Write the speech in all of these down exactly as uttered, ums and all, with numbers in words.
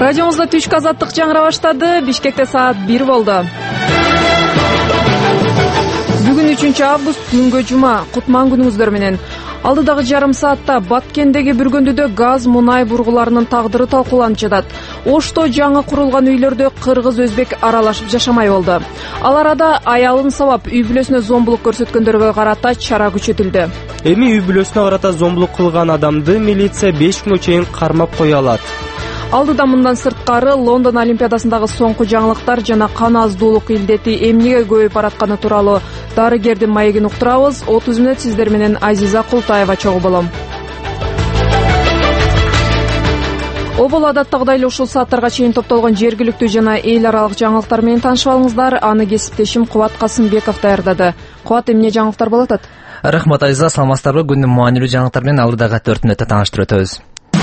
Радиомузда түшкү азаттык жаңыра баштады. Бишкекте саат бир болду. Бүгүн үчүнчү август, күнгө жума. Кутман күнүңүздөр менен. Алдыдагы жарым саатта Баткендеги бүргөндүдө газ мунай бургуларынын тагдыры талкууланып жатат. Ошто жаңы курулган үйлөрдө кыргыз өзбек аралашып жашамай болду. Ал арада аялын сабап үй бүлөсүнө зомбулук көрсөткөндөргө карата чара күчөтүлдү. Эми үй бүлөсүнө карата зомбулук кылган адамды милиция беш күнгө чейин кармап кое алат. Алдыда мындан сырткары Лондон Олимпиадасындагы соңку жаңылыктар жана кан аздуулук илдети эмнеге көбөйүп баратканы тууралуу дарыгердин маегин уктурабыз. отуз мүнөт сиздер менен Азиза Култаева чогуу болом. Обол адаттагыдай эле ушул сааттарга чейин топтолгон жергиликтүү жана эл аралык жаңылыктар менен таанышып алыңыздар. Аны кесиптешим Кубат Касымбеков даярдады. Кубат, эмне жаңылыктар болуп атат? Рахмат Азиза, саламатсыздарбы? Күндүн маанилүү жаңылыктар менен алдыдагы төрт мүнөттө тааныштырып өтөбүз.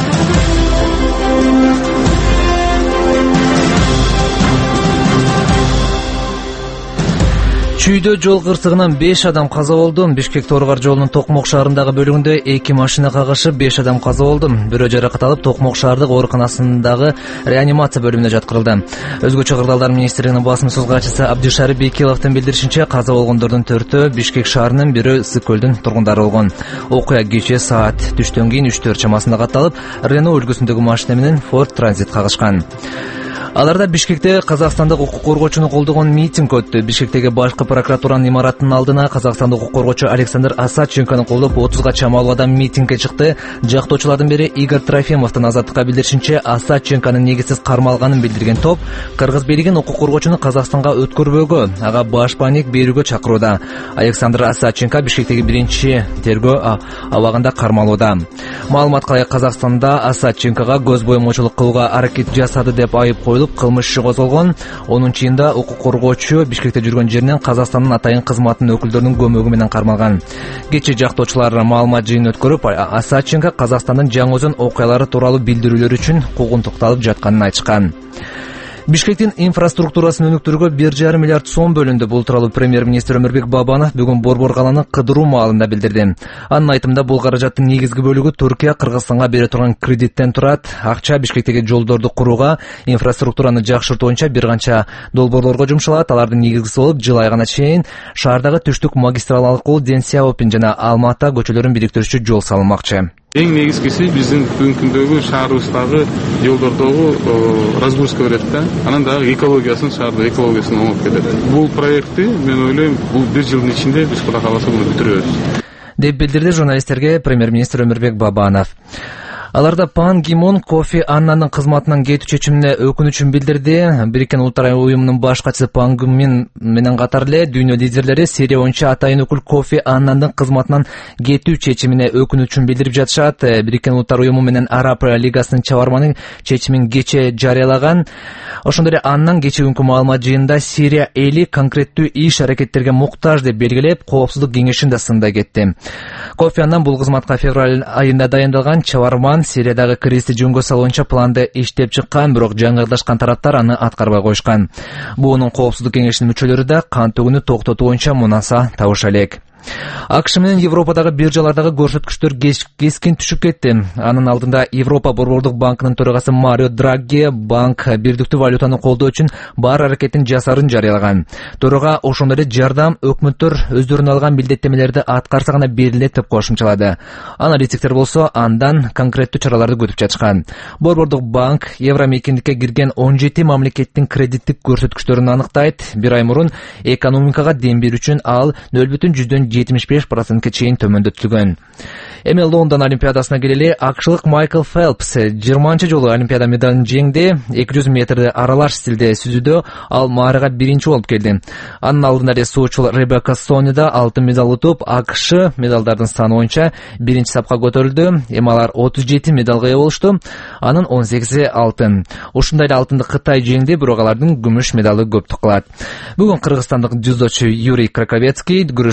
Чүйдө жол кырсыгынан беш адам каза болду. Бишкек Торгар жолунун Токмок шаарындагы бөлүгүндө эки машина кагышып беш адам каза болду. Бирөө жаракат алып Токмок шаардык ооруканасындагы реанимация бөлүмүнө жаткырылды. Өзгөчө кырдаалдар министрлигинин басым сөз катчысы Абдишарип Бекиловдун билдиришинче, каза болгондордун төртөө Бишкек шаарынын, бирөө Ысык көлдүн тургундары болгон. Окуя кечээ саат түштөн кийин үч төрт чамасында катталып, Рено үлгүсүндөгү машина менен Ford Transit кагышкан. Аларда Бишкекте казакстандык укук коргоочуну колдогон митинг өттү. Бишкектеги башкы прокуратуранын имаратынын алдына казакстандык укук коргоочу Александр Асадченкону колдоп отузга чамалуу адам митингге чыкты. Жактоочулардын бири Игорь Трофимовдун азаттыкка билдиришинче, Асадченконун негизсиз кармалганын билдирген топ кыргыз бийлигин укук коргоочуну Казакстанга өткөрбөөгө, ага баш паник берүүгө чакырууда. Александр Асадченко Бишкектеги биринчи тергөө абагында кармалууда. Маалыматка ылайык, Казакстанда Асадченкога көз боемочулук кылууга аракет жасады деп айып коюлуп, кылмыш иши козголгон. онунчу июнда укук коргоочу Бишкекте жүргөн жеринен Казакстандын атайын кызматынын өкүлдөрүнүн көмөгү менен кармалган. Кечээ жактоочулар маалымат жыйын өткөрүп, Асадченко Казакстандын жаңы өзөн окуялары тууралуу билдирүүлөр үчүн куугунтукталып жатканын айтышкан. Бишкектин инфраструктурасын өнүктүрүүгө бир жарым миллиард сом бөлүндү. Бул тууралуу премьер-министр Өмүрбек Бабанов бүгүн Борбор калааны кыдыруу маалында билдирди. Анын айтымында, бул каражаттын негизги бөлүгү Түркия Кыргызстанга бере турган кредиттен турат. Акча Бишкектеги жолдорду курууга, инфраструктураны жакшыртуу боюнча бир канча долбоорлорго жумшалат. Алардын негизгиси болуп, жыл айгына чейин шаардагы түштүк магистрал аркылуу Ден Сяопин жана Алма-Ата көчөлөрүн бириктирүүчү жол салынмакчы. Эң негизгиси биздин бүгүнкү күндөгү шаарыбыздагы жолдордогу разгрузка берет да. Анан дагы экологиясын, шаардын экологиясын оңоп кетет. Бул проектти мен ойлойм, бул бир жылдын ичинде биз Кудай кааласа муну бүтүрөбүз, деп билдирди журналисттерге премьер-министр Өмүрбек Бабанов. Аларда Пан Ги Мун Кофи Аннанын кызматынан кетүү чечимине өкүнүчүн билдирди. Бириккен Улуттар уюмунун баш катчысы Пан Ги Мун менен катар эле дүйнө лидерлери Сирия боюнча атайын өкүл Кофи Аннандын кызматынан кетүү чечимине өкүнүчүн билдирип жатышат. Бириккен Улуттар уюму менен Араб лигасынын чыгарманын чечимин кечээ жарыялаган. Ошондой эле Аннан кечээ күнкү маалымат жыйында Сирия эли конкреттүү иш аракеттерге муктаж деп белгилеп, коопсуздук кеңешин да сындай кетти. Кофи Аннан бул кызматка февраль айында дайындалган. Чыгарман Сириядагы кризисти жөнгө салуу боюнча планды иштеп чыккан, бирок жаңырдашкан тараптар аны аткарбай коюшкан. Буунун коопсуздук кеңешинин мүчөлөрү да кан төгүүнү токтотуу боюнча мунаса табыша элек. АКШ менен Европадагы биржалардагы көрсөткүчтөр кескин түшүп кетти. Анын алдында Европа Борбордук банкынын төрагасы Марио Драги банк бирдиктүү валютаны колдоо үчүн бар аракетин жасарын жарыялаган. Төрага ошондой эле жардам өкмөттөр өздөрүнө алган милдеттемелерди аткарса гана берилет деп кошумчалады. Аналитиктер болсо андан конкреттүү чараларды күтүп жатышкан. Борбордук банк евро мекендикке кирген он жети мамлекеттин кредиттик көрсөткүчтөрүн аныктайт. Бир ай мурун экономикага дем берүү үчүн ал нөл бүтүн жүздөн жетимиш беш процентке чейин төмөндөтүлгөн. Эми Лондон Олимпиадасына келели. Акшылык Майкл Фелпс жыйырманчы жолу Олимпиада медалын жеңди. эки жүз метрди аралаш стилде сүзүүдө ал маарага биринчи болуп келди. Анын алдында эле суучу Ребекка Сони да алтын медаль утуп, АКШ медалдардын саны боюнча биринчи сапка көтөрүлдү. Эми алар отуз жети медалга ээ болушту. Анын он сегизи алтын. Ушундай эле алтынды Кытай жеңди, бирок алардын күмүш медалы көптүк кылат. Бүгүн кыргызстандык дзюдочу Юрий Краковецкий күрөшкө чыгып,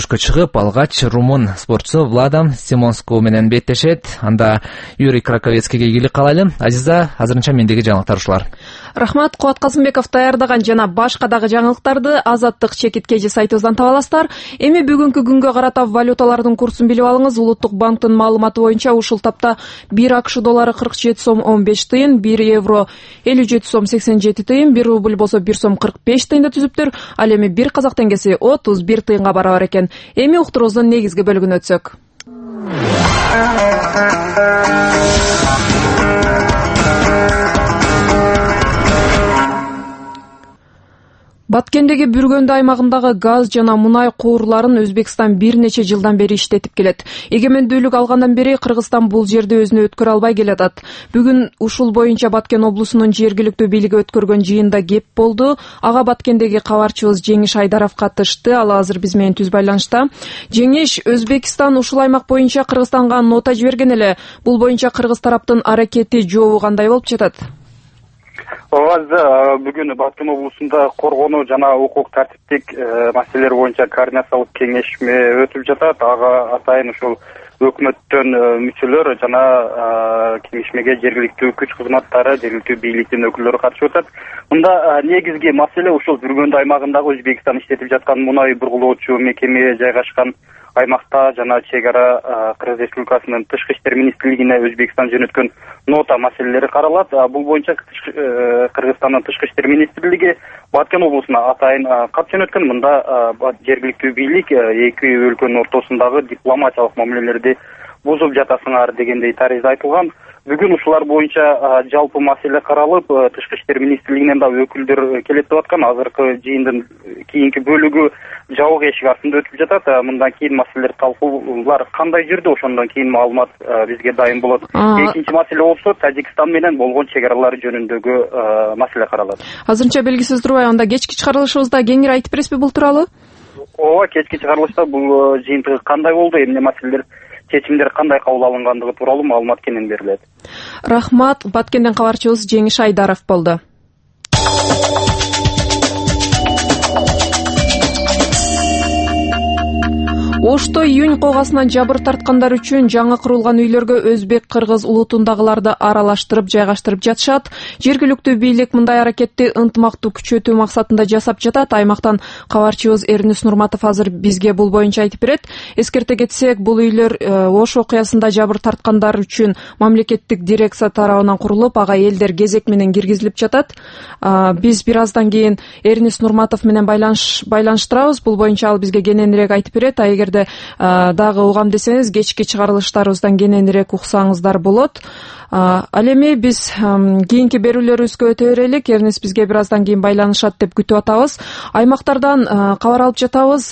топ алгач румын спортчусу Владом Симонску менен беттешет. Анда Юрий Краковецкийге ийгилик каалайлы. Азиза, азырынча мендеги жаңылыктар ушулар. Рахмат, Кубат Казымбеков даярдаган жана башка дагы жаңылыктарды Азаттык чекиткеji сайтыбыздан таба аласыздар. Эми бүгүнкү күнгө карата валюталардын курсун билип алыңыз. Улуттук банктын маалыматы боюнча ушул тапта бир АКШ доллары кырк жети сом он беш тыйын, бир евро элүү жети сом сексен жети тыйын, бир рубль болсо бир сом кырк беш тыйынды түзүптүр. Ал эми бир казак теңгеси отуз бир тыйынга барабар экен. Эми уктурубуздун негизги бөлүгүнө өтсөк. Баткендеги Бүргөндү аймагындагы газ жана мунай куурларын Өзбекстан бир нече жылдан бери иштетип келет. Эгемендүүлүк алгандан бери Кыргызстан бул жерди өзүнө өткөрө албай келатат. Бүгүн ушул боюнча Баткен облусунун жергиликтүү бийлиги өткөргөн жыйында кеп болду. Ага Баткендеги кабарчыбыз Жеңиш Айдаров катышты. Ал азыр биз менен түз байланышта. Жеңиш, Өзбекстан ушул аймак боюнча Кыргызстанга нота жиберген эле. Бул боюнча кыргыз тараптын аракети жообу кандай болуп жатат? Ооба, бүгүн Баткен облусунда коргонуу жана укук тартиптик маселелер боюнча координациялык кеңешме өтүп жатат. Ага атайын ушул өкмөттөн мүчөлөр жана кеңешмеге жергиликтүү күч кызматтары, жергиликтүү бийликтин өкүлдөрү катышып атат. Мында негизги маселе ушул Бүргөндү аймагындагы Өзбекстан иштетип жаткан мунай бургулоочу мекеме жайгашкан аймакта жана чек ара Кыргыз Республикасынын Тышкы иштер министрлигине Өзбекстан жөнөткөн нота маселелери каралат. Бул боюнча Кыргызстандын Тышкы иштер министрлиги Баткен облусуна атайын кат жөнөткөн. Мында жергиликтүү бийлик эки өлкөнүн ортосундагы дипломатиялык мамилелерди бузуп жатасыңар дегендей таризде айтылган. Бүгүн ушулар боюнча жалпы маселе каралып, Тышкы иштер министрлигинен да өкүлдөр келет деп аткан. Азыркы жыйындын кийинки бөлүгү жабык эшик астында өтүп жатат. Мындан кийин маселелер талкуулар кандай жүрдү, ошондон кийин маалымат бизге дайын болот. Экинчи маселе болсо Тажикстан менен болгон чек аралар жөнүндөгү маселе каралат. Азырынча белгисиз турбай, анда кечки чыгарылышыбызда кеңири айтып бересизби бул тууралуу? Ооба, кечки чыгарылышта бул жыйынтыгы кандай болду, эмне маселелер, чечимдер кандай кабыл алынгандыгы тууралуу маалымат кенен берилет. Рахмат, Баткенден кабарчыбыз Жеңиш Айдаров болду. Ошто июнь когасынан жабыр тарткандар үчүн жаңы курулган үйлөргө өзбек кыргыз улутундагыларды аралаштырып жайгаштырып жатышат. Жергиликтүү бийлик мындай аракетти ынтымактуу күчөтүү максатында жасап жатат. Аймактан кабарчыбыз Эрнис Нурматов азыр бизге бул боюнча айтып берет. Эскерте кетсек, бул үйлөр Ош окуясында жабыр тарткандар үчүн мамлекеттик дирекция тарабынан курулуп, ага элдер кезек менен киргизилип жатат. Биз бир аздан кийин Эрнис Нурматов менен байланыш байланыштырабыз. Бул боюнча ал бизге кененирээк айтып берет. А эгерде дагы угам десеңиз, кечки чыгарылыштарыбыздан кененирээк уксаңыздар болот. Ал эми биз кийинки берүүлөрүбүзгө өтө берелик. Эрнис бизге бир аздан кийин байланышат деп күтүп атабыз. Аймактардан кабар алып жатабыз.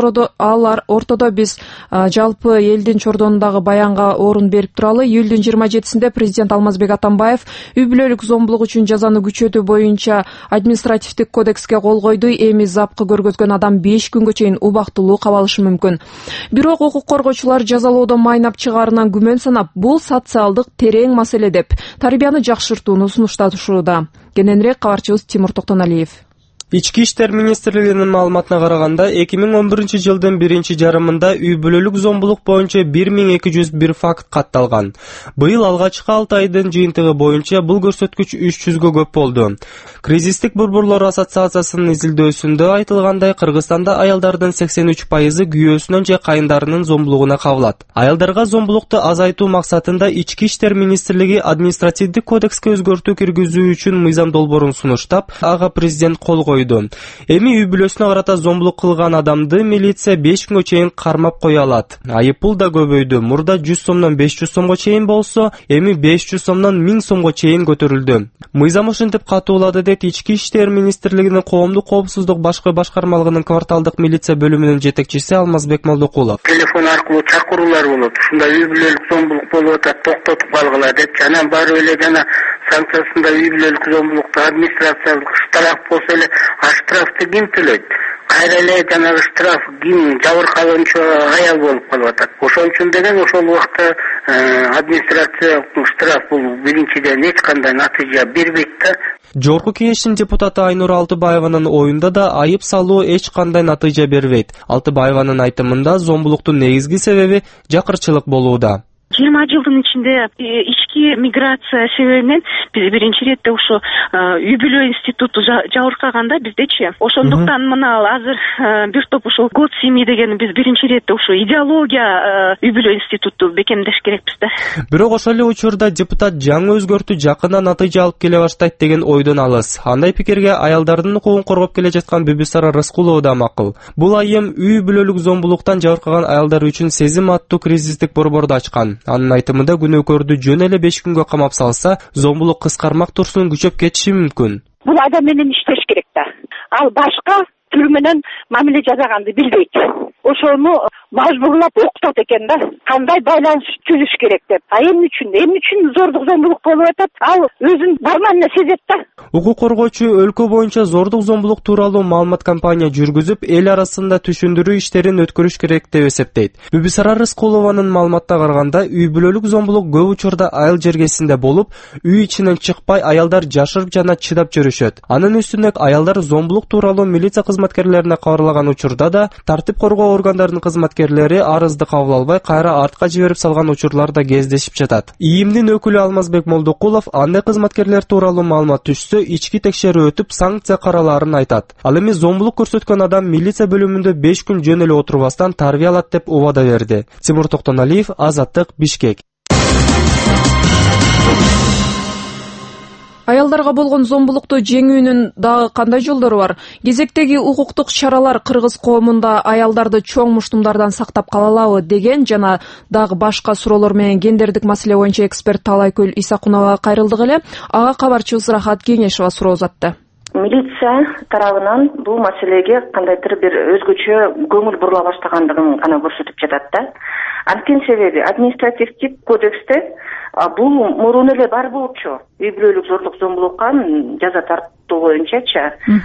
Ал ортодо биз жалпы элдин чордонундагы баянга орун берип туралы. Июлдун жыйырма жетисинде президент Алмазбек Атамбаев үй бүлөлүк зомбулук үчүн жазаны күчөтүү боюнча административдик кодекске кол койду. Эми запкы көргөзгөн адам беш күнгө чейин убактылуу кабалышы мүмкүн. Бирок укук коргоочулар жазалоодо майнап чыгаарынан күмөн санап, бул социалдык терең маселе деп тарбияны жакшыртууну сунушташууда. Кененирээк кабарчыбыз Тимур Токтоналиев. Ички иштер министрлигинин маалыматына караганда, эки миң он биринчи жылдын биринчи жарымында үй бүлөлүк зомбулук боюнча бир миң эки жүз бир факт катталган. Быйыл алгачкы алты айдын жыйынтыгы боюнча бул көрсөткүч үч жүзгө көп болду. Кризистик борборлор ассоциациясынын изилдөөсүндө айтылгандай, Кыргызстанда аялдардын сексен үч пайызы күйөөсүнөн же кайындарынын зомбулугуна кабылат. Аялдарга зомбулукту азайтуу максатында Ички иштер министрлиги административдик кодекске өзгөртүү киргизүү үчүн мыйзам долбоорун сунуштап, ага президент кол койду. Эми үй бүлөсүнө карата зомбулук кылган адамды милиция беш күнгө чейин кармап кое алат. Айыппул да көбөйдү. Мурда жүз сомдон беш жүз сомго чейин болсо, эми беш жүз сомдон миң сомго чейин көтөрүлдү. Мыйзам ушинтип катуулады деп Ички иштер министрлигинин коомдук коопсуздук башкы башкармалыгынын кварталдык милиция бөлүмүнүн жетекчиси Алмазбек Молдокулов. Телефон аркылуу чакыруулар болот. Ушунда үй бүлөлүк зомбулук болуп атат, токтотуп калгыла деп, жана баары эле жана санкциясында үй бүлөлүк зомбулукта администрациялык штраф болсо эле, а штрафты ким төлөйт? кайра эле жанагы штраф ким жабыркалоончу аял болуп калып атат. Ошон үчүн деген ошол убакта администрациялык штраф бул биринчиден эч кандай натыйжа бербейт да. Жогорку кеңештин депутаты Айнур Алтыбаеванын оюнда да айып салуу эч кандай натыйжа бербейт. Алтыбаеванын айтымында зомбулуктун негизги себеби жакырчылык болууда. жыйырма жылдын ичинде ички миграция себебинен биз биринчи ирет ушу үй бүлө институту жабыркаганда биздечи. Ошондуктан мына азыр бир топ ушул год семьи деген биз биринчи ирет ушу идеология үй бүлө институту бекемдеш керекпиз да. Бирок ошол эле учурда депутат жаңы өзгөртүү жакында натыйжа алып келе баштайт деген ойдон алыс. Андай пикирге аялдардын укугун коргоп келе жаткан Бүбүсара Рыскулова да макул. Бул айым үй бүлөлүк зомбулуктан жабыркаган аялдар үчүн сезим аттуу кризистик борборду ачкан. Анын айтымында күнөөкөрдү жөн эле беш күнгө камап салса, зомбулук кыскармак турсун күчөп кетиши мүмкүн. Бул адам менен иштеш керек да. Ал башка тил менен мамиле жасаганды билбейт. Ошону мажбурлап окутат экен да. Кандай байланыш түзүш керек деп. А эмне үчүн? Эмне үчүн зордук зомбулук болуп атат? Ал өзүн барманына сезет да. Укук коргоочу өлкө боюнча зордук зомбулук тууралуу маалымат кампания жүргүзүп, эл арасында түшүндүрүү иштерин өткөрүш керек деп эсептейт. Бүбүсара Рыскулованын маалыматына караганда, үй бүлөлүк зомбулук көп учурда айыл жергесинде болуп, үй ичинен чыкпай аялдар жашырып жана чыдап жүрүшөт. Анын үстүнө аялдар зомбулук тууралуу милиция кызматкерлерине кабарлаган учурда да тартип коргоо органдарынын кызматкерлери арызды кабыл албай, кайра артка жиберип салган учурлар да кездешип жатат. ИИМдин өкүлү Алмазбек Молдокулов андай кызматкерлер тууралуу маалымат түшсө, ички текшерүү өтүп, санкция каралаарын айтат. Ал эми зомбулук көрсөткөн адам милиция бөлүмүндө беш күн жөн эле отурбастан тарбия алат деп убада берди. Тимур Токтоналиев, Азаттык, Бишкек. Аялдарга болгон зомбулукту жеңүүнүн дагы кандай жолдору бар? Кезектеги укуктук чаралар кыргыз коомунда аялдарды чоң муштумдардан сактап кала алабы деген жана дагы башка суроолор менен гендердик маселе боюнча эксперт Талайкөл Исакуновага кайрылдык эле. Ага кабарчыбыз Рахат Кеңешова суроо узатты. Милиция тарабынан бул маселеге кандайдыр бир өзгөчө көңүл бурула баштагандыгын гана көрсөтүп жатат да. Анткени себеби административдик кодексте бул мурун эле бар болчу. Үй бүлөлүк зордук зомбулукка жаза тартуу боюнчачы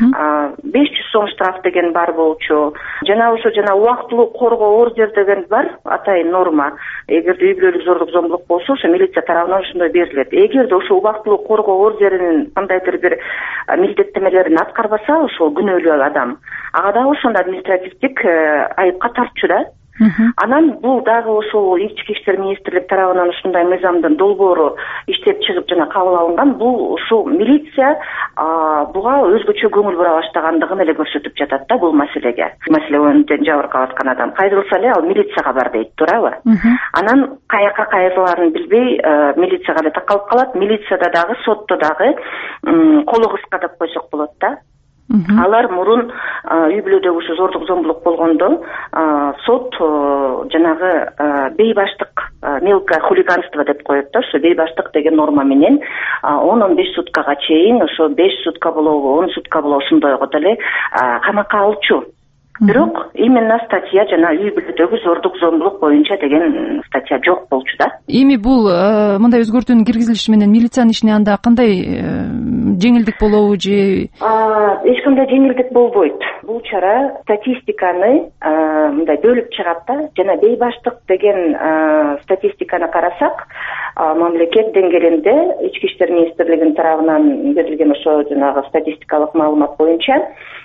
беш жүз сом штраф деген бар болчу. Жана ошо жана убактылуу коргоо ордер деген бар, атайын норма. Эгерде үй бүлөлүк зордук зомбулук болсо, ошо милиция тарабынан ошондой берилет. Эгерде ошо убактылуу коргоо ордеринин кандайдыр бир милдеттемелерин аткарбаса, ошол күнөөлүү адам, ага дагы ошондо административдик айыпка тартчу да. Анан бул дагы ошол ички иштер министрлик тарабынан ушундай мыйзамдын долбоору иштеп чыгып жана кабыл алынган. Бул ушул милиция буга өзгөчө көңүл бура баштагандыгын эле көрсөтүп жатат да бул маселеге. Маселе боюнча жабыркап аткан адам кайрылса эле ал милицияга бар дейт, туурабы? Анан каяка кайрылаарын билбей милицияга эле такалып калат. Милицияда дагы, сотто дагы колу кыска деп койсок болот да. Алар мурун үй бүлөдөгү ушу зордук зомбулук болгондо сот жанагы бейбаштык, мелкое хулиганство деп коет да, ошо бейбаштык деген норма менен он он беш суткага чейин, ошо беш сутка болобу, он сутка болобу ошондойго деле камакка алчу. Бирок именно статья жана үй бүлөдөгү зордук зомбулук боюнча деген статья жок болчу да. Эми бул мындай өзгөртүүнүн киргизилиши менен милициянын ишине анда кандай жеңилдик болобу же? Эч кандай жеңилдик болбойт. Бул чара статистиканы мындай бөлүп чыгат да, жана бейбаштык деген статистиканы карасак, мамлекет деңгээлинде ички иштер министрлигинин тарабынан берилген ошо жанагы статистикалык маалымат боюнча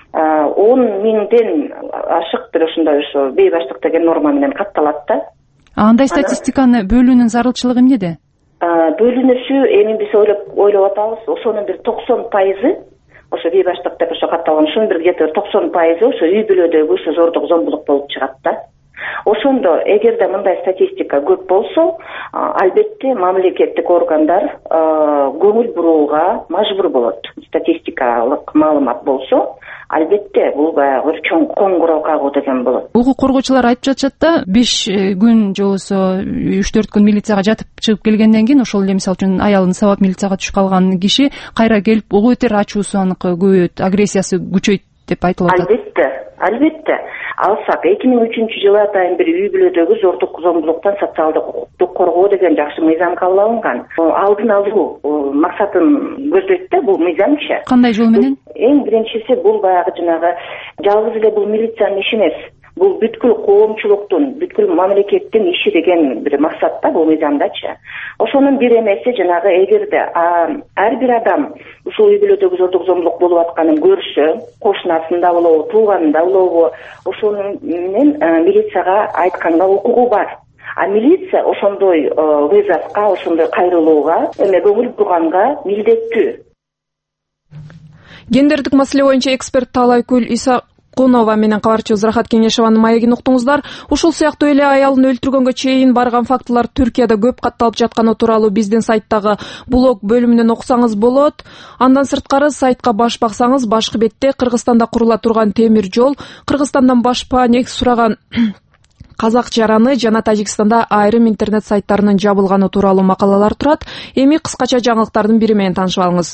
он миңден ашык бир ошондой ошо бейбаштык деген норма менен катталат да. Андай статистиканы бөлүүнүн зарылчылыгы эмнеде? Бөлүнүшү эми биз ойлоп ойлоп атабыз, ошонун бир токсон пайызы ошо бейбаштык деп ошо катталган, ошонун бир где-то токсон пайызы ошо үй бүлөдөгү ошо зордук зомбулук болуп чыгат да. Ошондо эгерде мындай статистика көп болсо, албетте мамлекеттик органдар көңүл бурууга мажбур болот. Статистикалык маалымат болсо, албетте бул баягы чоң коңгуроо кагуу деген болот. Укук коргоочулар айтып жатышат да, беш күн же болбосо үч төрт күн милицияга жатып чыгып келгенден кийин ошол эле мисалы үчүн аялын сабап милицияга түшүп калган киши кайра келип ого бетер ачуусу аныкы көбөйөт, агрессиясы күчөйт деп айтылып атат. Албетте, албетте. Алсак эки миң үчүнчү жылы атайын бир үй бүлөдөгү зордук зомбулуктан социалдык укуктук коргоо деген жакшы мыйзам кабыл алынган. Алдын алуу максатын көздөйт да бул мыйзам иши. Кандай жол менен? Эң биринчиси бул баягы жанагы жалгыз эле бул милициянын иши эмес. Бул бүткүл коомчулуктун, бүткүл мамлекеттин иши деген бир максат да бул мыйзамдачы. Ошонун бир эмеси жанагы эгерде ар бир адам ушул үй бүлөдөгү зордук зомбулук болуп атканын көрсө, кошунасында болобу, тууганында болобу, ошону менен милицияга айтканга укугу бар. А милиция ошондой вызовка, ошондой кайрылууга, эме көңүл бурганга милдеттүү. Гендердик маселе боюнча эксперт Талайкүл Иса Кунова менен кабарчыбыз Рахат Кеңешованын маегин уктуңуздар. Ушул сыяктуу эле аялын өлтүргөнгө чейин барган фактылар Түркияда көп катталып жатканы тууралуу биздин сайттагы блог бөлүмүнөн окусаңыз болот. Андан сырткары сайтка баш баксаңыз башкы бетте Кыргызстанда курула турган темир жол, Кыргызстандан башпаанек сураган казак жараны жана Тажикстанда айрым интернет сайттарынын жабылганы тууралуу макалалар турат. Эми кыскача жаңылыктардын бири менен таанышып алыңыз.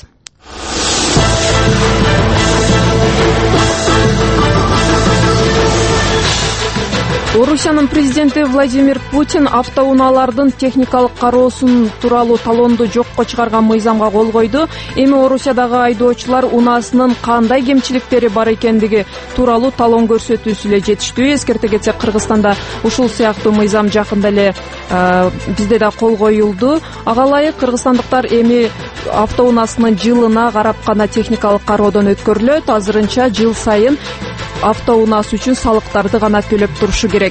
Орусиянын президенти Владимир Путин автоунаалардын техникалык кароосун тууралуу талоонду жокко чыгарган мыйзамга кол койду. Эми Орусиядагы айдоочулар унаасынын кандай кемчиликтери бар экендиги тууралуу талоон көрсөтүүсү эле жетиштүү. Эскерте кетсек, Кыргызстанда ушул сыяктуу мыйзам жакында эле бизде да кол коюлду. Ага ылайык кыргызстандыктар эми автоунаасынын жылына карап гана техникалык кароодон өткөрүлөт. Азырынча жыл сайын автоунаасы үчүн салыктарды гана төлөп турушу керек.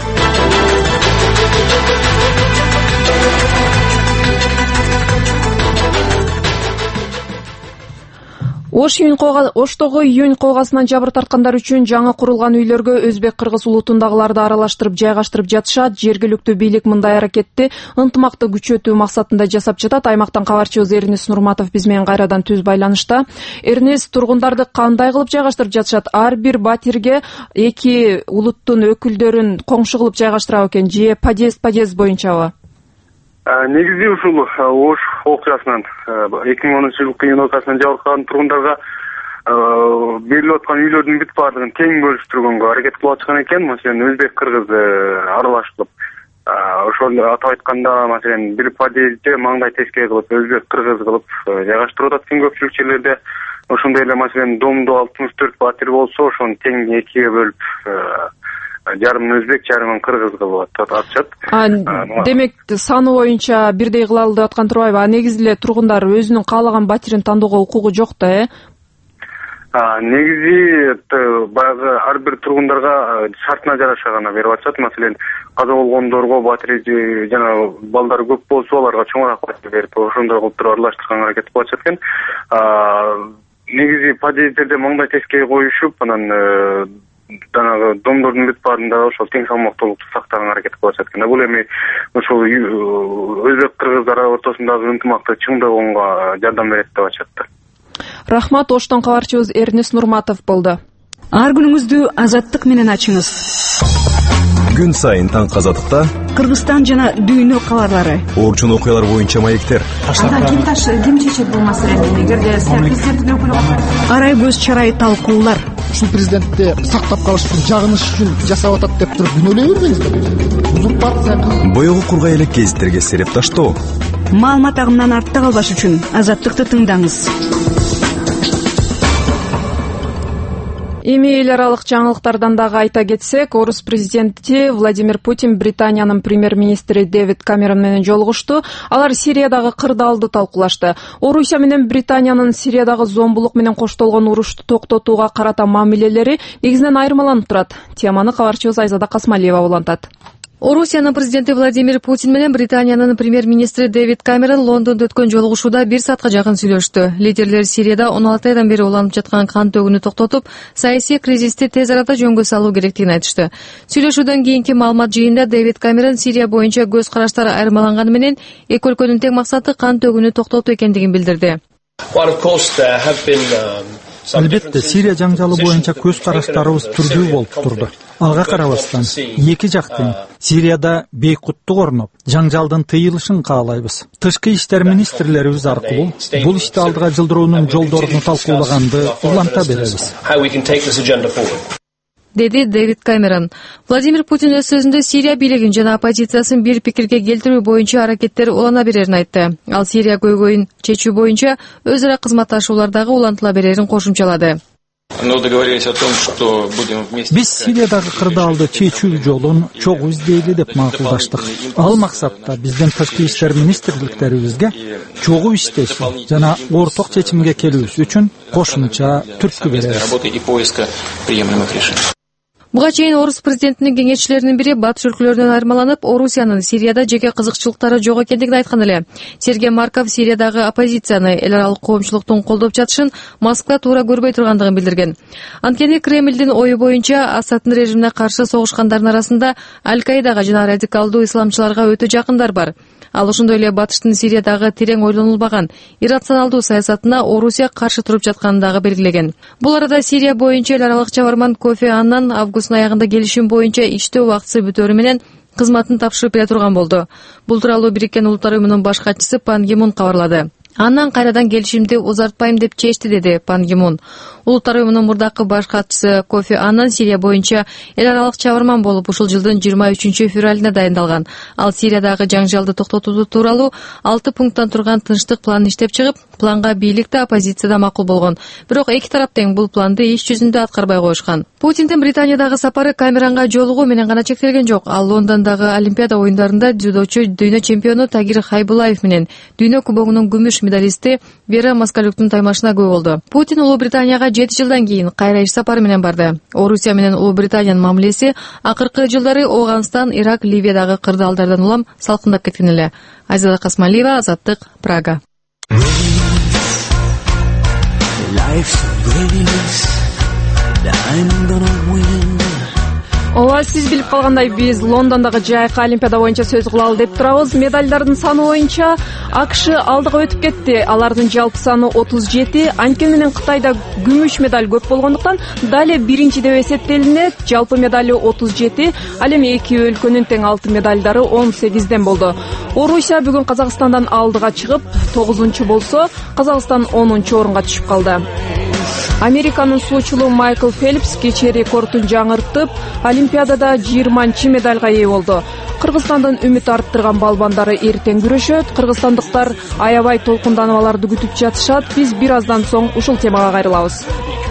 Ош июнь Оштогу июнь коогасынан жабыр тарткандар үчүн жаңы курулган үйлөргө өзбек-кыргыз улутундагыларды аралаштырып жайгаштырып жатышат. Жергиликтүү бийлик мындай аракетти ынтымакты күчөтүү максатында жасап жатат. Аймактан кабарчыбыз Эрнис Нурматов биз менен кайрадан түз байланышта. Эрнис, тургундарды кандай кылып жайгаштырып жатышат? Ар бир батирге эки улуттун өкүлдөрүн коңшу кылып жайгаштырабы экен же подъезд подъезд боюнчабы? Негизи ушул Ош окуясынан эки миң онунчу жылкы июнь окуясынан жабыркаган тургундарга берилип аткан үйлөрдүн бүт баардыгын тең бөлүштүргөнгө аракет кылып атышкан экен. Маселен, өзбек кыргыз аралашып, ошол атап айтканда, маселен, бир подъездде маңдай теске кылып, өзбек кыргыз кылып жайгаштырып атат экен көпчүлүк жерлерде. Ошондой эле, маселен, домдо алтымыш төрт батир болсо, ошону тең экиге бөлүп жарымын өзбек, жарымын кыргыз кылып атышат. Демек, саны боюнча бирдей кылалы деп аткан турбайбы? А негизи эле тургундар өзүнүн каалаган батирин тандоого укугу жок да, э? Негизи баягы ар бир тургундарга шартына жараша гана берип атышат. Маселен, каза болгондорго батири жана балдары көп болсо, аларга чоңураак батир берип, ошондой кылып туруп аралаштырганга аракет кылып атышат экен. Негизи подъезддерде маңдай тескей коюшуп, анан жанагы домдордун бүт баарында ошол тең салмактуулукту сактаганга аракет кылып атышат экен. Бул эми ошол өзбек кыргыздар ортосундагы ынтымакты чыңдоого жардам берет деп атышат. Рахмат. Оштон кабарчыбыз Эрнис Нурматов болду. Ар күнүңүздү азаттык менен ачыңыз. Күн сайын таң азаттыкта Кыргызстан жана дүйнө кабарлары, орчун окуялар боюнча маектер. Анда ким таш ким чечет бул маселени? Эгерде президенттин өкүлү болсо, арай көз чарай талкуулар. Ушул президентти сактап калыш үчүн, жагыныш үчүн жасап атат деп туруп күнөөлөй бербеңиздер. Узурпация. Боёгу кургай элек гезиттерге сереп таштоо. Маалымат агымынан артта калбаш үчүн азаттыкты тыңдаңыз. Эми эл аралык жаңылыктардан дагы айта кетсек, Орус президенти Владимир Путин Британиянын премьер-министри Дэвид Камерон менен жолугушту. Алар Сириядагы кырдаалды талкуулашты. Орусия менен Британиянын Сириядагы зомбулук менен коштолгон урушту токтотууга карата мамилелери негизинен айырмаланып турат. Теманы кабарчыбыз Айзада Касмалиева улантат. Орусиянын президенти Владимир Путин менен Британиянын премьер-министри Дэвид Камерон Лондондо өткөн жолугушууда бир саатка жакын сүйлөштү. Лидерлер Сирияда он алты айдан бери уланып жаткан кан төгүүнү токтотуп, саясий кризисти тез арада жөнгө салуу керектигин айтышты. Сүйлөшүүдөн кийинки маалымат жыйында Дэвид Камерон Сирия боюнча көз караштары айырмаланганы менен эки өлкөнүн тең максаты кан төгүүнү токтотуу экендигин билдирди. Албетте, Сирия жаңжалы боюнча көз караштарыбыз түрдүү болуп турду. Ага карабастан эки жак тең Сирияда бейкуттук орноп, жаңжалдын тыйылышын каалайбыз. Тышкы иштер министрлерибиз аркылуу бул ишти алдыга жылдыруунун жолдорун талкуулаганды уланта беребиз, деди Дэвид Камерон. Владимир Путин өз сөзүндө Сирия бийлигин жана оппозициясын бир пикирге келтирүү боюнча аракеттер улана берерин айтты. Ал Сирия көйгөйүн чечүү боюнча өз ара кызматташуулар дагы улантыла берерин кошумчалады. Биз Сириядагы кырдаалды чечүү жолун чогуу издейли деп макулдаштык. Ал максатта биздин тышкы иштер министрликтерибизге чогуу иштеши жана орток чечимге келүүбүз үчүн кошумча түрткү беребиз. Буга чейин орус президентинин кеңешчилеринин бири батыш өлкөлөрүнөн айырмаланып, Орусиянын Сирияда жеке кызыкчылыктары жок экендигин айткан эле. Сергей Марков Сириядагы оппозицияны, эл аралык коомчулуктун колдоп жатышын Москва туура көрбөй тургандыгын билдирген. Анткени Кремлдин ою боюнча Асаддын режимине каршы согушкандардын арасында Аль-Каидага жана радикалдуу исламчыларга өтө жакындар бар. Ал ошондой эле батыштын Сириядагы терең ойлонулбаган, иррационалдуу саясатына Орусия каршы туруп жатканын дагы белгилеген. Бул арада Сирия боюнча эл аралык чабарман Кофи Аннан августтун аягында келишим боюнча иштөө убактысы бүтөөрү менен кызматын тапшырып бере турган болду. Бул тууралуу Бириккен Улуттар уюмунун баш катчысы Пан Ги Мун кабарлады. Андан кайрадан келишимди узартпайм деп чечти, деди Пан Ги Мун. Улуттар уюмунун мурдакы баш катчысы Кофи Аннан Сирия боюнча эл аралык чабарман болуп ушул жылдын жыйырма үчүнчү февралында дайындалган. Ал Сириядагы жаңжалды токтотуу тууралуу алты пункттан турган тынчтык планын иштеп чыгып, планга бийлик да оппозиция да макул болгон. Бирок эки тарап тең бул планды иш жүзүндө аткарбай коюшкан. Путиндин Британиядагы сапары Камеронго жолугуу менен гана чектелген жок. Ал Лондондогу Олимпиада оюндарында дзюдочу дүйнө чемпиону Тагир Хайбулаев менен дүйнө кубогунун күмүш медалисти Вера Москалюктун таймашына күбө болду. Путин Улуу Британияга жети жылдан кийин кайра иш сапары менен барды. Орусия менен Улуу Британиянын мамилеси акыркы жылдары Афганистан, Ирак, Ливиядагы кырдаалдардан улам салкындап кеткен эле. Айзада Касмалиева, Азаттык, Прага. Ооба, сиз билип калгандай биз Лондондогу жайкы Олимпиада боюнча сөз кылалы деп турабыз. Медалдардын саны боюнча АКШ алдыга өтүп кетти. Алардын жалпы саны отуз жети. Анткени менен Кытайда күмүш медаль көп болгондуктан дале биринчи деп эсептелинет. Жалпы медали отуз жети. Ал эми эки өлкөнүн тең алтын медальдары он сегизден болду. Орусия бүгүн Казакстандан алдыга чыгып, тогузунчу болсо, Казакстан онунчу орунга түшүп калды. Американын суучулу Майкл Фелпс кечээ рекордун жаңыртып, Олимпиадада жыйырманчы медальга ээ болду. Кыргызстандын үмүт арттырган балбандары эртең күрөшөт. Кыргызстандыктар аябай толкунданып аларды күтүп жатышат. Биз бир аздан соң ушул темага кайрылабыз.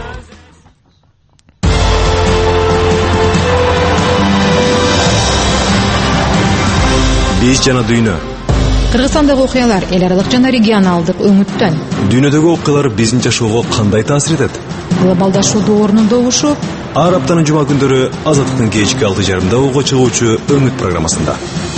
Биз жана дүйнө. Кыргызстандагы окуялар эл аралык жана регионалдык өңүттөн. Дүйнөдөгү окуялар биздин жашоого кандай таасир этет? Глобалдашуудун орнунда угушуп, ар аптанын жума күндөрү Азаттыктын кечки алты жарымда угууга чыгуучу Өңүт программасында.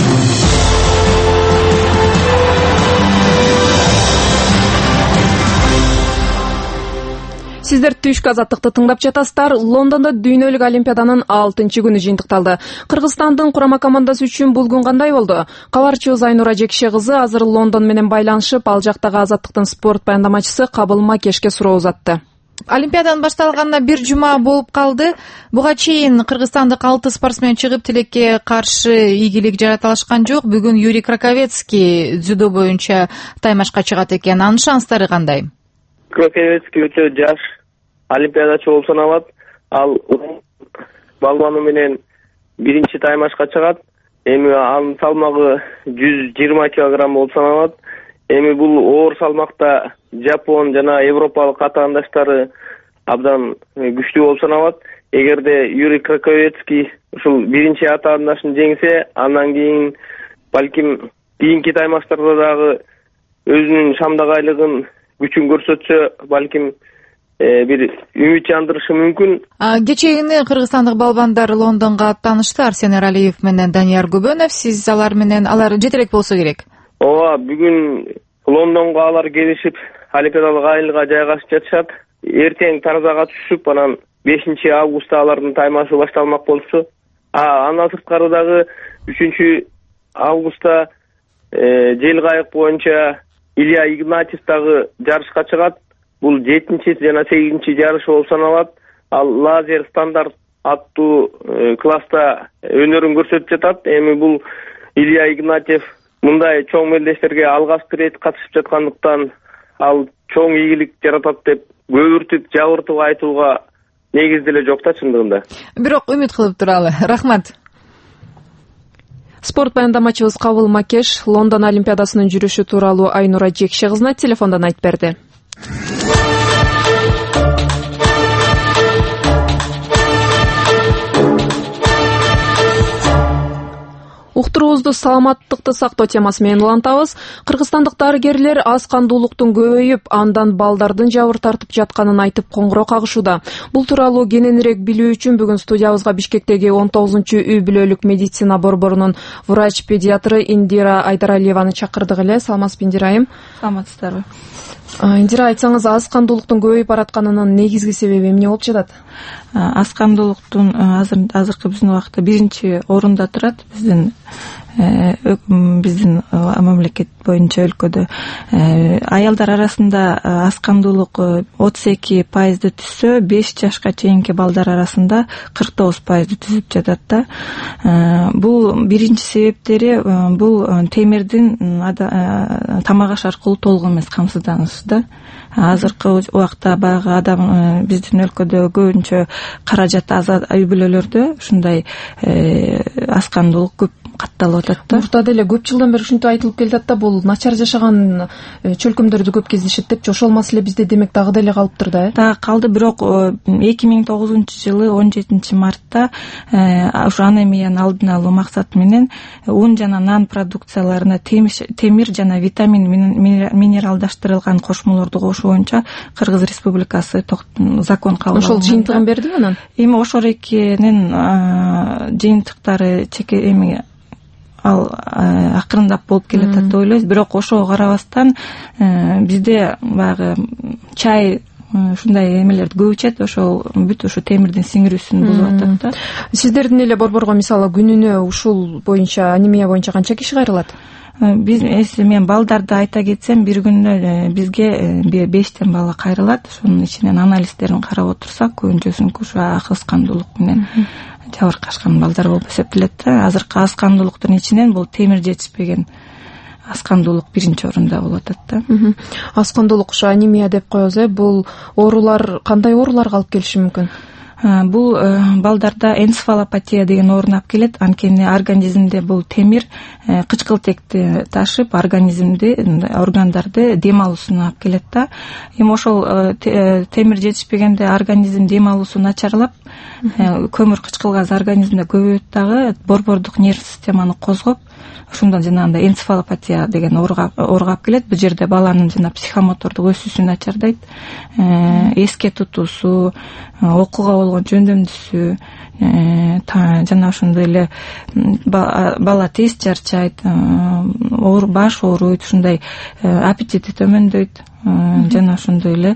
Сиздер түшкү Азаттыкты тыңдап жатасыздар. Лондондо дүйнөлүк Олимпиаданын алтынчы күнү жыйынтыкталды. Кыргызстандын курама командасы үчүн бул күн кандай болду? Кабарчыбыз Айнура Жекше кызы азыр Лондон менен байланышып, ал жактагы Азаттыктын спорт баяндамачысы Кабыл Макешке суроо узатты. Олимпиаданын башталганына бир жума болуп калды. Буга чейин кыргызстандык алты спортсмен чыгып, тилекке каршы ийгилик жарата алышкан жок. Бүгүн Юрий Краковецкий дзюдо боюнча таймашка чыгат экен. Анын шанстары кандай? Краковецкий өтө жаш олимпиадачы болуп саналат. Ал балбаны менен биринчи таймашка чыгат. Эми анын салмагы жүз жыйырма килограмм болуп саналат. Эми бул оор салмакта Жапон жана европалык катаандаштары абдан күчтүү болуп саналат. Эгерде Юрий Краковецкий ушул биринчи атаандашын жеңсе, андан кийин балким кийинки таймаштарда дагы өзүнүн шамдагайлыгын, күчүн көрсөтсө, балким бир үмүт жандырышы мүмкүн. Кечээни кыргызстандык балбандар Лондонго аттанышты. Арсен Эралиев менен Данияр Көбөнов. Сиз алар менен алар жетерек болсо керек. Ооба, бүгүн Лондонго алар келишип, Олимпиадалык айылга жайгашып жатышат. Эртең Таразага түшүп, анан бешинчи августта алардын таймашы башталмак болчу. А андан сырткары дагы үчүнчү августта жел кайык боюнча Илья Игнатьев дагы жарышка чыгат. Бул жетинчи жана сегизинчи жарыш болуп саналат. Ал лазер стандарт аттуу класста өнөрүн көрсөтүп жатат. Эми бул Илья Игнатьев мындай чоң мелдештерге алгачкы ирет катышып жаткандыктан ал чоң ийгилик жаратат деп көбүртүп жабыртып айтууга негиз деле жок да чындыгында. Бирок үмүт кылып туралы. Рахмат. Спорт баяндамачыбыз Кабыл Макеш Лондон Олимпиадасынын жүрүшү тууралуу Айнура Жекше кызына телефондон айтып берди. Уктуруубузду саламаттыкты сактоо темасы менен улантабыз. Кыргызстандык дарыгерлер аз кандуулуктун көбөйүп, андан балдардын жабыр тартып жатканын айтып коңгуроо кагышууда. Бул тууралуу кененирээк билүү үчүн бүгүн студиябызга Бишкектеги он тогузунчу үй бүлөлүк медицина борборунун врач-педиатры Индира Айдаралиеваны чакырдык эле. Саламатсызбы, Индира айым? Саламатсыздарбы. Индира, айтсаңыз, аз кандуулуктун көбөйүп баратканынын негизги себеби эмне болуп жатат? Аз кандуулуктун азыр азыркы биздин убакытта биринчи орунда турат биздин биздин мамлекет боюнча өлкөдө. Аялдар арасында аз кандуулук отуз эки пайызды түзсө, беш жашка чейинки балдар арасында кырк тогуз пайызды түзүп жатат да. Бул биринчи себептери бул темирдин тамак аш аркылуу толук эмес камсыздануусу да. Азыркы убакта баягы адам биздин өлкөдө көбүнчө каражат аз үй бүлөлөрдө ушундай аз кандуулук көп катталып атат да. Мурда деле көп жылдан бери ушинтип айтылып келатат да, бул начар жашаган чөлкөмдөрдү көп кездешет депчи. Ошол маселе бизде демек дагы деле калыптыр да, э? Дагы калды, бирок эки миң тогузунчу жылы он жетинчи мартта ушу анемиянын алдын алуу максаты менен ун жана нан продукцияларына темир жана витамин минералдаштырылган кошмолорду кошуу боюнча Кыргыз Республикасы закон кабыл алган. Ошол жыйынтыгын бердиби анан? Эми ошол экинин жыйынтыктары чеке эми ал акырындап болуп келатат деп ойлойбуз. Бирок ошого карабастан бизде баягы чай ушундай эмелерди көп ичет, ошол бүт ушу темирдин сиңирүүсүн бузуп атат да. Сиздердин эле борборго мисалы күнүнө ушул боюнча, анемия боюнча канча киши кайрылат? Биз эси мен балдарды айта кетсем, бир күндө бизге бештен бала кайрылат. Ошонун ичинен анализдерин карап отурсак, көбүнчөсүнүкү ушу аз кандуулук менен жабыркашкан балдар болуп эсептелет да. Азыркы аз кандуулуктун ичинен бул темир жетишпеген аз кандуулук биринчи орунда болуп атат да. Аз кандуулук ушу анемия деп коебуз, э? Бул оорулар кандай ооруларга алып келиши мүмкүн? Бул балдарда энцефалопатия деген ооруну алып келет. Анткени организмде бул темир кычкылтекти ташып, организмди, органдарды дем алуусуна алып келет да. Эми ошол темир жетишпегенде организм дем алуусу начарлап, көмүр кычкыл газ организмде көбөйөт дагы, борбордук нерв системаны козгоп, ошондон жанагындай энцефалопатия деген ооруга алып келет. Бул жерде баланын жана психомотордук өсүүсү начардайт, эске тутуусу, окууга болгон жөндөмдүүсү, жана ошондой эле бала тез чарчайт, баш ооруйт, ушундай аппетити төмөндөйт, жана ошондой эле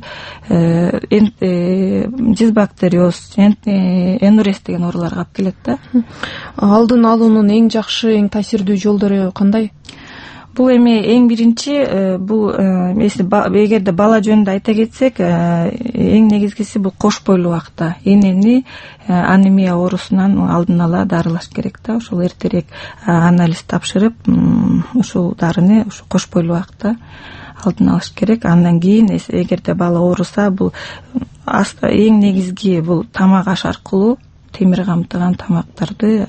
дисбактериоз, энурез деген ооруларга алып келет да. Алдын алуунун эң жакшы, эң таасирдүү жолдору кандай? Бул эми эң биринчи, бул эгерде бала жөнүндө айта кетсек, эң негизгиси бул кош бойлуу убакта энени анемия оорусунан алдын ала дарылаш керек да. Ошол эртерээк анализ тапшырып, ушул дарыны ушу кош бойлуу убакта алдын алыш керек. Андан кийин эгерде бала ооруса, бул эң негизги бул тамак аш аркылуу темир камтыган тамактарды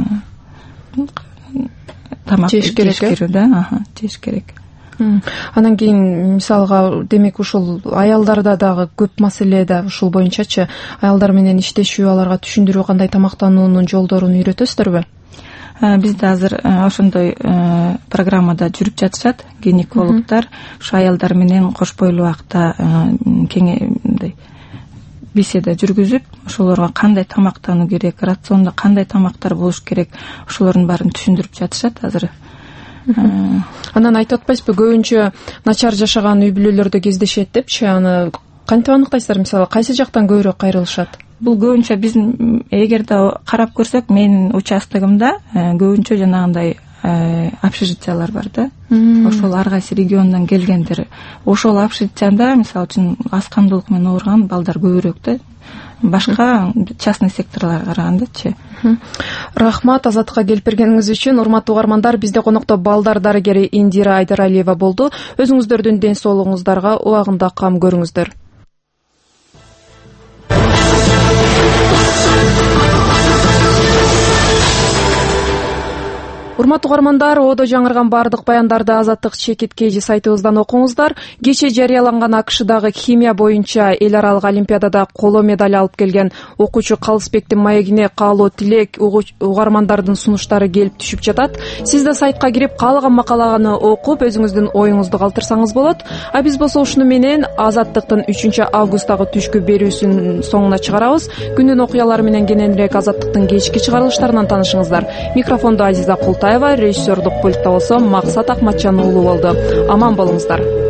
тамак жеш керек да, жеш керек. Анан кийин мисалга, демек ушул аялдарда дагы көп маселе да ушул боюнчачы, аялдар менен иштешүү, аларга түшүндүрүү, кандай тамактануунун жолдорун үйрөтөсүздөрбү? Бизде азыр ошондой программада жүрүп жатышат гинекологдор, ушу аялдар менен кош бойлуу убакта кеңе беседа жүргүзүп, ошолорго кандай тамактануу керек, рациондо кандай тамактар болуш керек, ошолордун баарын түшүндүрүп жатышат азыр. Анан айтып атпайсызбы, көбүнчө начар жашаган үй бүлөлөрдө кездешет депчи, аны кантип аныктайсыздар? Мисалы, кайсы жактан көбүрөөк кайрылышат? Бул көбүнчө биздин эгерде карап көрсөк, менин участогумда көбүнчө жанагындай общежитиялар бар да. Ошол ар кайсы региондон келгендер. Ошол общежитияда мисалы үчүн аз камдуулук менен ооруган балдар көбүрөөк да. Башка частный секторлорго карагандачы. Рахмат Азаттыкка келип бергениңиз үчүн. Урматтуу угармандар, бизде конокто балдар дарыгери Индира Айдаралиева болду. Өзүңүздөрдүн ден соолугуңуздарга убагында кам көрүңүздөр. Урматтуу угармандар, одо жаңырган бардык баяндарды Азаттык чекит кей жи сайтыбыздан окуңуздар. Кече жарыяланган АКШдагы химия боюнча эл аралык олимпиадада коло медаль алып келген окуучу Калысбектин маегине каалоо тилек угармандардын сунуштары келип түшүп жатат. Сиз да сайтка кирип каалаган макаланы окуп, өзүңүздүн оюңузду калтырсаңыз болот. А биз болсо ушуну менен Азаттыктын үчүнчү августтагы түшкү берүүсүнүн соңуна чыгарабыз. Күндүн окуялары менен кененирээк Азаттыктын кечки чыгарылыштарынан таанышыңыздар. Микрофондо Азиза Култаева, режиссердук пультта болсо Максат Акматжан уулу болду. Аман болуңуздар.